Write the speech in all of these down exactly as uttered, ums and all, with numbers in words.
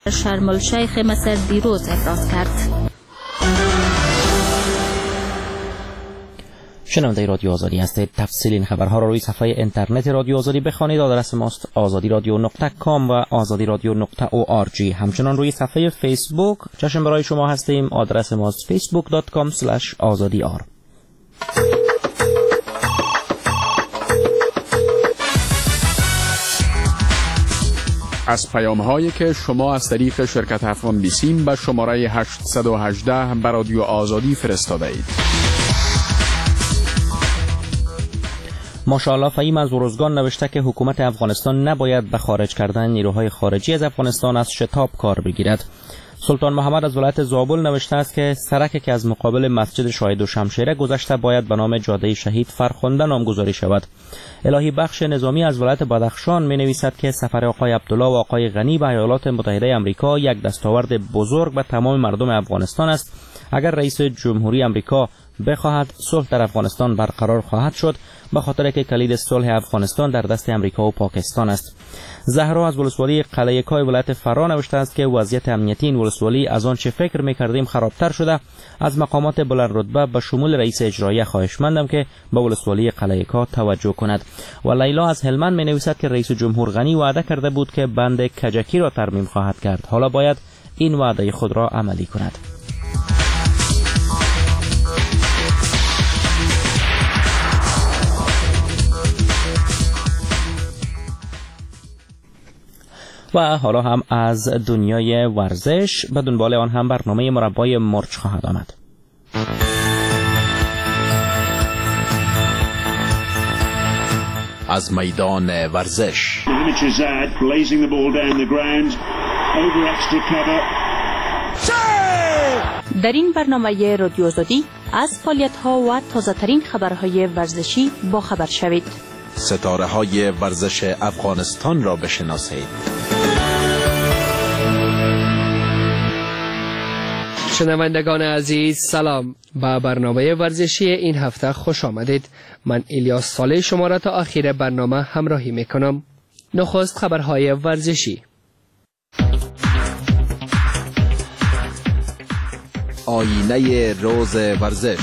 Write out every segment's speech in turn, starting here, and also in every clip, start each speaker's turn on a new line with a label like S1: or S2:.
S1: شرم الشیخ مصر دیروز ابراز کرد.
S2: شنونده رادیو آزادی هستید. تفصیل این خبرها را روی صفحه اینترنت رادیو آزادی بخوانید. آدرس ماست آزادی رادیو نقطه کام و آزادی رادیو نقطه او آر جی. همچنان روی صفحه فیسبوک چشم برای شما هستیم. آدرس ماست فیسبوک دات کام اسلش آزادی آر.
S3: از پیام‌هایی که شما از طریق شرکت افغان بیسیم به شماره هشت یک هشت به رادیو آزادی فرستاده اید.
S2: ماشاءالله فهیم از ورزگان نوشته که حکومت افغانستان نباید به خارج کردن نیروهای خارجی از افغانستان از شتاب کار بگیرد. سلطان محمد از ولایت زابل نوشته است که سرکی که از مقابل مسجد شاهد و شمشیره گذشته باید به نام جاده شهید فرخنده نامگذاری شود. الهی بخش نظامی از ولایت بدخشان می نویسد که سفر آقای عبدالله و آقای غنی به ایالات متحده آمریکا یک دستاورد بزرگ به تمام مردم افغانستان است. اگر رئیس جمهوری آمریکا بخواهد صلح در افغانستان برقرار خواهد شد، به خاطر که کلید صلح افغانستان در دست آمریکا و پاکستان است. زهرا از ولسوالی قلعه کای ولایت فرا نوشته است که وضعیت امنیتی این ولسوالی از آن چه فکر می‌کردیم خرابتر شده. از مقامات بلند رتبه به شمول رئیس اجرایی خواهشمندم که به ولسوالی قلعه کای توجه کند. و لیلا از هلمند می‌نویسد که رئیس جمهور غنی وعده کرده بود که بند کجکی را ترمیم خواهد کرد. حالا باید این وعده خود را عملی کند. و حالا هم از دنیای ورزش به دنبال آن هم برنامه مربای مرچ خواهد آمد.
S4: از میدان ورزش
S1: در این برنامه رادیو آزادی از فعالیت‌ها و تازه‌ترین خبرهای ورزشی با خبر شوید.
S4: ستاره های ورزش افغانستان را بشناسید.
S5: شنوندگان عزیز سلام، به برنامه ورزشی این هفته خوش آمدید. من الیاس صالح شما را تا آخر برنامه همراهی میکنم. نخست خبرهای ورزشی.
S4: آینه روز ورزش.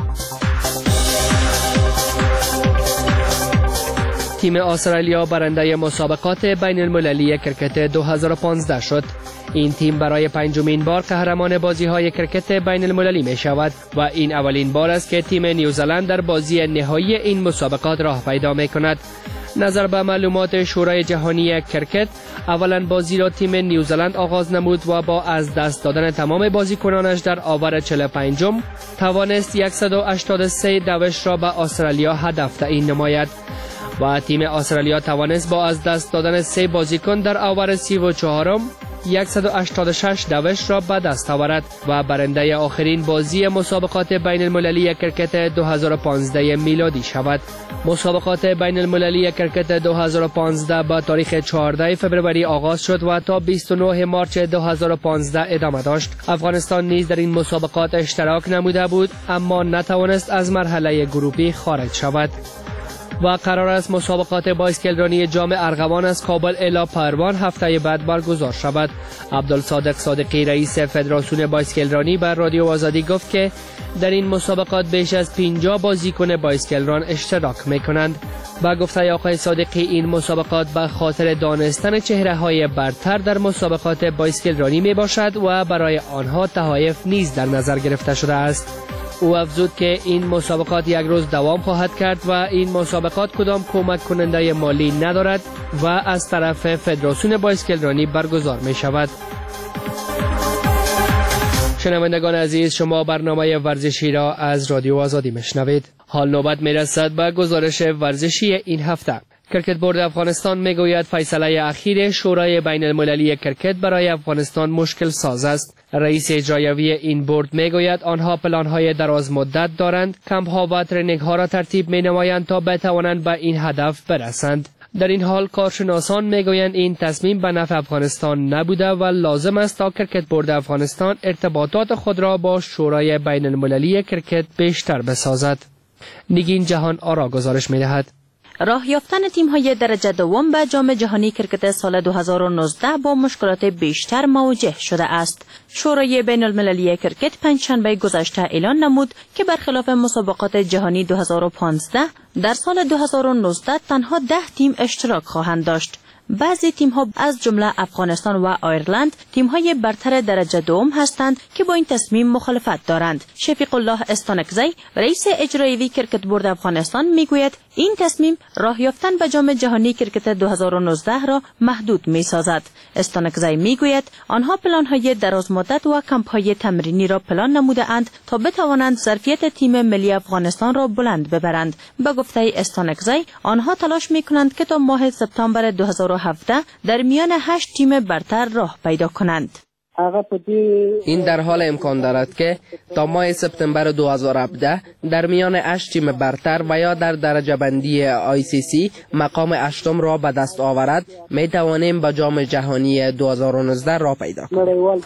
S5: تیم استرالیا برنده مسابقات بین المللی کرکت دو هزار و پانزده شد. این تیم برای پنجمین بار قهرمان بازی‌های کرکت بین المللی می شود و این اولین بار است که تیم نیوزلند در بازی نهایی این مسابقات راه پیدا می کند. نظر به معلومات شورای جهانی کرکت، اولا بازی را تیم نیوزلند آغاز نمود و با از دست دادن تمام بازیکنانش در آور چهل و پنجم توانست صد و هشتاد و سه دوش را به استرالیا هدف تعیین نماید و تیم استرالیا توانست با از دست دادن سه بازیکن در آور سی و چهارم صد و هشتاد و شش دوش را به دست آورد و برنده آخرین بازی مسابقات بین المللی کرکت دو هزار و پانزده میلادی شود. مسابقات بین المللی کرکت دو هزار و پانزده با تاریخ چهاردهم فوریه آغاز شد و تا بیست و نهم مارس دو هزار و پانزده ادامه داشت. افغانستان نیز در این مسابقات اشتراک نموده بود اما نتوانست از مرحله گروپی خارج شود. و قرار است مسابقات بایسکلرانی جام ارغوان از کابل الی پروان هفته بعد برگزار شود. عبدالصادق صادقی رئیس فدراسیون بایسکلرانی بر رادیو آزادی گفت که در این مسابقات بیش از پنجاه بازیکن بایسکلران اشتراک می‌کنند. با گفته آقای صادقی این مسابقات به خاطر دانستن چهره‌های برتر در مسابقات بایسکلرانی میباشد و برای آنها تحایف نیز در نظر گرفته شده است. او افزود که این مسابقات یک روز دوام خواهد کرد و این مسابقات کدام کمک کننده مالی ندارد و از طرف فدراسیون بایسکلرانی برگزار می شود. شنوندگان عزیز، شما برنامه ورزشی را از رادیو آزادی میشنوید. حال نوبت می رسد به گزارش ورزشی این هفته. کرکت بورد افغانستان میگوید فیصله اخیر شورای بین المللی کرکت برای افغانستان مشکل ساز است. رئیس اجرایی این بورد میگوید آنها پلان‌های دراز مدت دارند، کمپ‌ها و ترینینگ‌ها را ترتیب می‌نمایند تا بتوانند به این هدف برسند. در این حال کارشناسان میگویند این تصمیم به نفع افغانستان نبوده و لازم است تا کرکت بورد افغانستان ارتباطات خود را با شورای بین المللی کرکت بیشتر بسازد. نگین جهان آرا گزارش می‌دهد.
S1: راه یافتن تیم‌های درجه دوم به جام جهانی کرکت سال دو هزار و نوزده با مشکلات بیشتر مواجه شده است. شورای بین المللی کرکت پنجشنبه گذشته اعلان نمود که برخلاف مسابقات جهانی دو هزار و پانزده در سال دو هزار و نوزده تنها ده تیم اشتراک خواهند داشت. بعضی تیم‌ها از جمله افغانستان و آیرلند تیم‌های برتر درجه دوم هستند که با این تصمیم مخالفت دارند. شفیق الله استانکزی رئیس اجرایی کرکت بورد افغانستان میگوید این تصمیم راه یافتن به جام جهانی کرکت دو هزار و نوزده را محدود می‌سازد. استانکزی میگوید آنها پلان‌های درازمدت و کمپ‌های تمرینی را پلان نموده‌اند تا بتوانند ظرفیت تیم ملی افغانستان را بلند ببرند. به گفته استانکزی آنها تلاش می‌کنند که تا ماه سپتامبر دو هزار و هفده در میان هشت تیم برتر راه پیدا کنند.
S5: این در حال امکان دارد که تا ماه سپتامبر دو هزار و هفده در میان هشت تیم برتر و یا در درجه بندی آی سی سی مقام هشتم را به دست آورد. می توانیم به جام جهانی دو هزار و نوزده را پیدا کنیم.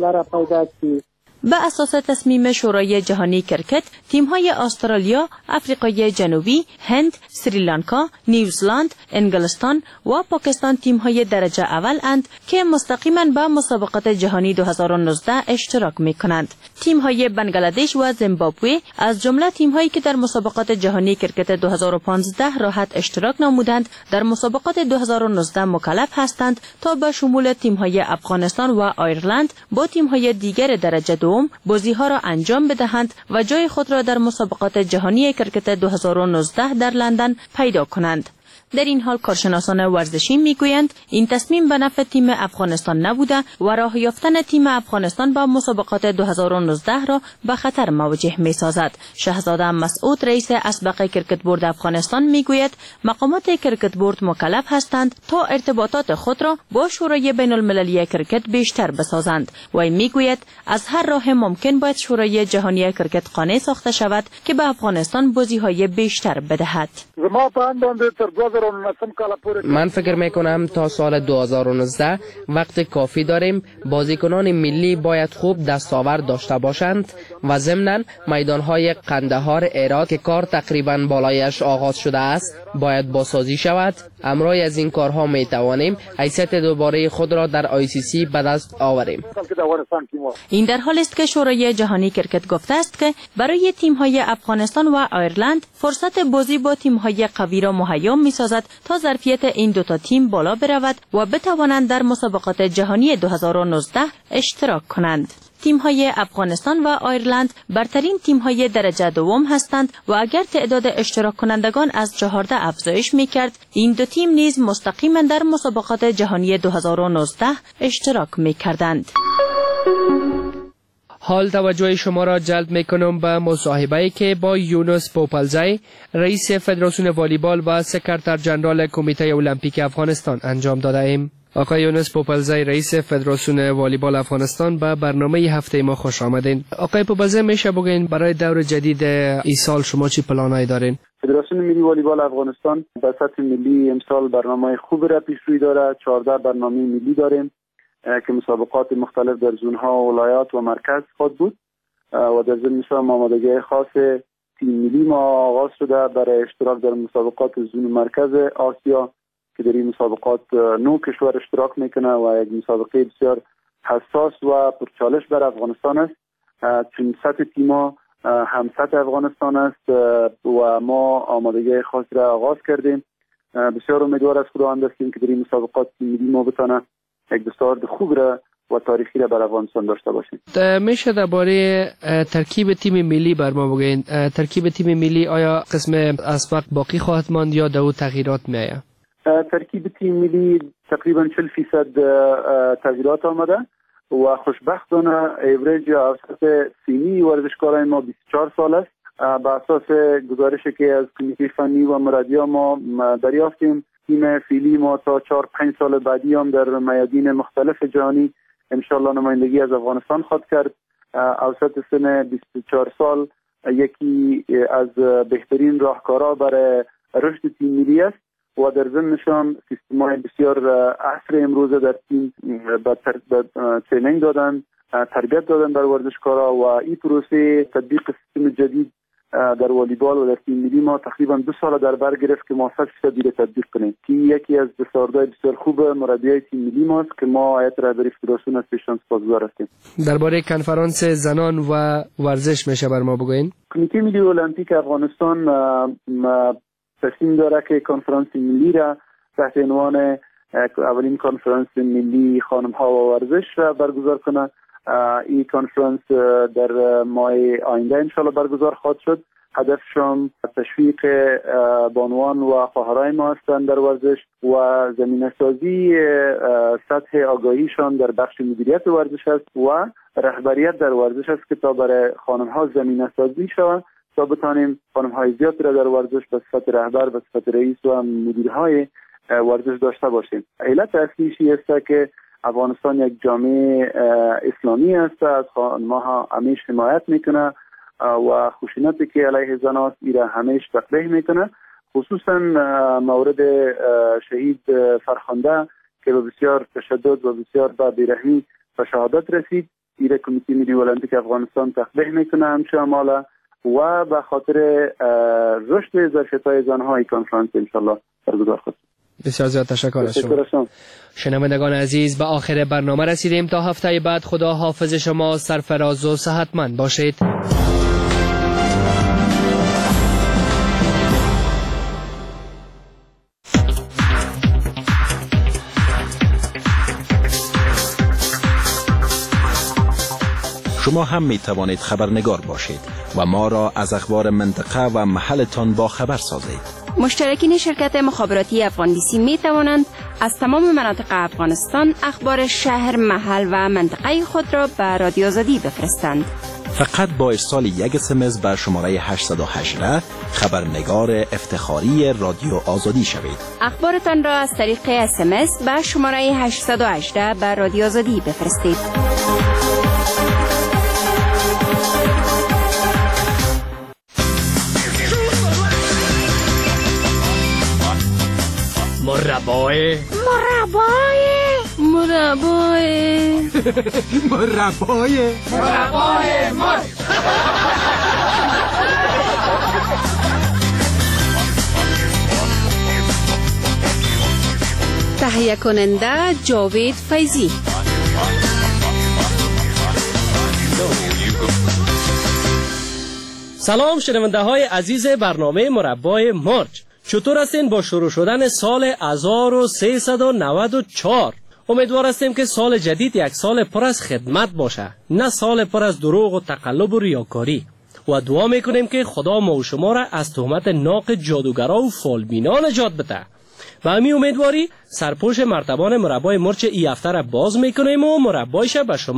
S1: به اساس تصمیم شورای جهانی کرکت، تیم‌های استرالیا، آفریقای جنوبی، هند، سریلانکا، نیوزلند، انگلستان و پاکستان تیم‌های درجه اول اند که مستقیما به مسابقات جهانی دو هزار و نوزده اشتراک می‌کنند. تیم‌های بنگلادش و زیمبابوه از جمله تیم‌هایی که در مسابقات جهانی کرکت دو هزار و پانزده راحت اشتراک نمودند، در مسابقات دو هزار و نوزده مکلف هستند تا به شمول تیم‌های افغانستان و آیرلند با تیم‌های دیگر درجه دوم بازی‌ها را انجام بدهند و جای خود را در مسابقات جهانی کرکت دو هزار و نوزده در لندن پیدا کنند. در این حال کارشناسان ورزشی میگویند این تصمیم به نفع تیم افغانستان نبوده و راه یافتن تیم افغانستان با مسابقات دو هزار و نوزده را به خطر مواجه می‌سازد. شهزاده مسعود رئیس اسبق کرکت بورد افغانستان میگوید مقامات کرکت بورد مکلف هستند تا ارتباطات خود را با شورای بین المللی کرکت بیشتر بسازند و میگوید از هر راه ممکن باید شورای جهانی کرکت قانع ساخته شود که به افغانستان بازی‌های بیشتر بدهد.
S5: من فکر میکنم تا سال دو هزار و نوزده وقت کافی داریم. بازیکنان ملی باید خوب دستاورد داشته باشند و ضمناً میدانهای قندهار هرات که کار تقریباً بالایش آغاز شده است باید بازسازی شود. امروز از این کارها می توانیم حیثیت دوباره خود را در آی سی سی به دست آوریم.
S1: این در حال است که شورای جهانی کرکت گفته است که برای تیم‌های افغانستان و آیرلند فرصت بازی با تیم‌های قوی را مهیا می‌سازد تا ظرفیت این دو تا تیم بالا برود و بتوانند در مسابقات جهانی دو هزار و نوزده اشتراک کنند. تیم‌های افغانستان و آیرلند برترین تیم‌های درجه دوم هستند و اگر تعداد اشتراک کنندگان از چهارده افزایش می‌کرد، این دو تیم نیز مستقیما در مسابقات جهانی دو هزار و نوزده اشتراک می‌کردند.
S5: حال توجه شما را جلب میکنم به مصاحبه‌ای که با یونس پوپلزی رئیس فدراسیون والیبال و سکرتر جنرال کمیته المپیک افغانستان انجام داده ایم. آقای یونس پوپلزی رئیس فدراسیون والیبال افغانستان به برنامه هفته ما خوش آمدین. آقای پوپلزی میشه بگین برای دور جدید این سال شما چی پلانایی دارین؟
S6: فدراسیون ملی والیبال افغانستان به سطح ملی امسال برنامه خوب را پیش روی داره. چهارده برنامه ملی داریم که مسابقات مختلف در زونها و ولایات و مرکز خود بود و در ضمن هم آمادگی خاص تیم ملی ما آغاز شده برای اشتراک در مسابقات زون مرکز آسیا که در این مسابقات نو کشور اشتراک میکنه و یک مسابقه بسیار حساس و پرچالش بر افغانستان است، چون سطح تیما هم سطح افغانستان است و ما آمادگی خاص را آغاز کردیم. بسیار امیدوار از خداوند هستیم که در این مسابقات تیم ملی ما بتونه یک دستاورد خوب را و تاریخی را بر افغانستان داشته باشیم.
S5: میشه درباره ترکیب تیم ملی بر ما بگین؟ ترکیب تیم ملی آیا قسم اسبق باقی خواهد ماند یا دو تغییرات میآید؟
S6: ترکیب تیم ملی تقریبا چهل فیصد تغییرات آمده و خوشبختانه ایوریج یا اوسط سنی ورزشکارای ما بیست و چهار سال است. به اساس گزارشی که از کمیته فنی و مربی ما دریافتیم، تیم فیلی ما تا چهار پنج سال بعدی هم در میادین مختلف جهانی انشالله نمایندگی از افغانستان خواهد کرد. اوسط سن بیست و چهار سال یکی از بهترین راهکارها برای رشد تیم ملی است و در ضمنشان سیستم‌های بسیار عصر امروزه در تیم به ترینینگ دادن، تربیت دادن بر ورزشکارا و این پروسه تطبیق سیستم جدید در والیبال و در تیم ملی ما تقریبا دو سال در بر گرفت که ما صد درصد دیگه تطبیق کنیم که یکی از دستاوردهای بسیار خوب مربیای تیم ملی ماست که ما هیئت رهبری فدراسیون از پیشان سپاسگزار هستیم. درباره کنفرانس زنان و ورزش میشه بر ما بگوین؟ کمیته ملی المپیک افغانستان تصمیم داره که کنفرانس ملی را تحت عنوان اولین کنفرانس ملی خانم ها و ورزش را برگزار کنه. این کنفرانس در ماه آینده انشالله برگزار خواهد شد. هدفشون تشویق بانوان و خواهرای ما هستند در ورزش و زمینه سازی سطح آگاهیشان در بخش مدیریت ورزش است و رهبریت در ورزش است که تا برای خانم ها زمینه سازی شود تا بتانیم خانم های زیاد را در ورزش به صفت رهبر به صفت رئیس و مدیرهای ورزش داشته باشیم. علت اصلیش است که افغانستان یک جامعه اسلامی است، از خانم‌ها همیشه حمایت میکنه و خشونتی که علیه زن است ایره همیشه تقبیح میکنه، خصوصا مورد شهید فرخنده که به بسیار تشدد و بسیار به بیرحمی و شهادت رسید. ایره کمیته ملی المپیک افغانستان تقبیح میکنه همچه اعماله و به خاطر رشد ظرفیت‌های زن‌ها این کنفرانس انشالله برگزار خواهد. بسیار زیاد تشکر از شما.
S5: شنوندگان عزیز، به آخر برنامه رسیدیم. تا هفته بعد خدا حافظ شما، سرفراز و صحتمند باشید.
S4: شما هم می توانید خبرنگار باشید و ما را از اخبار منطقه و محلتان با خبر سازید.
S7: مشترکین شرکت مخابراتی افغان بی سی می توانند از تمام مناطق افغانستان اخبار شهر، محل و منطقه خود را به رادیو آزادی بفرستند.
S4: فقط با ارسال یک اس ام اس به شماره هشت یک هشت خبرنگار افتخاری رادیو آزادی شوید.
S7: اخبارتان را از طریق اس ام اس به شماره هشت یک هشت به رادیو آزادی بفرستید.
S5: مربای
S7: مربای مربای
S8: مربای مربای مر
S7: تهیه کننده جاوید فیضی.
S5: سلام شنونده های عزیز برنامه مربای مرج، چطور هستین با شروع شدن سال هزار و سیصد و نود و چهار؟ امیدوار هستیم که سال جدید یک سال پر از خدمت باشه، نه سال پر از دروغ و تقلب و ریاکاری. و دعا میکنیم که خدا ما و شما را از تهمت ناق جادوگرا و فالبینا نجات بده. و همین امیدواری سرپوش مرتبان مربای مرچ ای هفته را باز میکنیم و مربایش به شما